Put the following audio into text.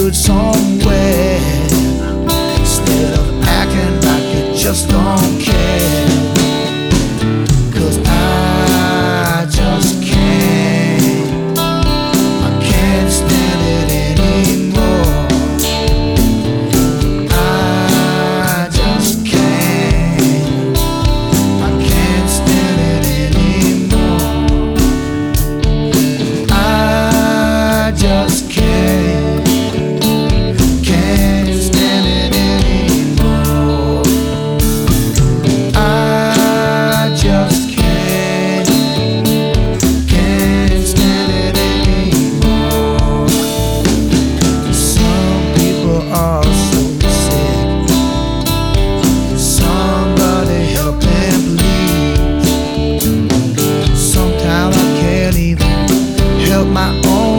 good somewhere, instead of acting like you just don't care. 'Cause I just can't, I can't stand it anymore. I just can't, I can't stand it anymore. I just can't stand it anymore. I just can't stand it anymore. Some people are so sick. Somebody help them, please. Sometimes I can't even help my own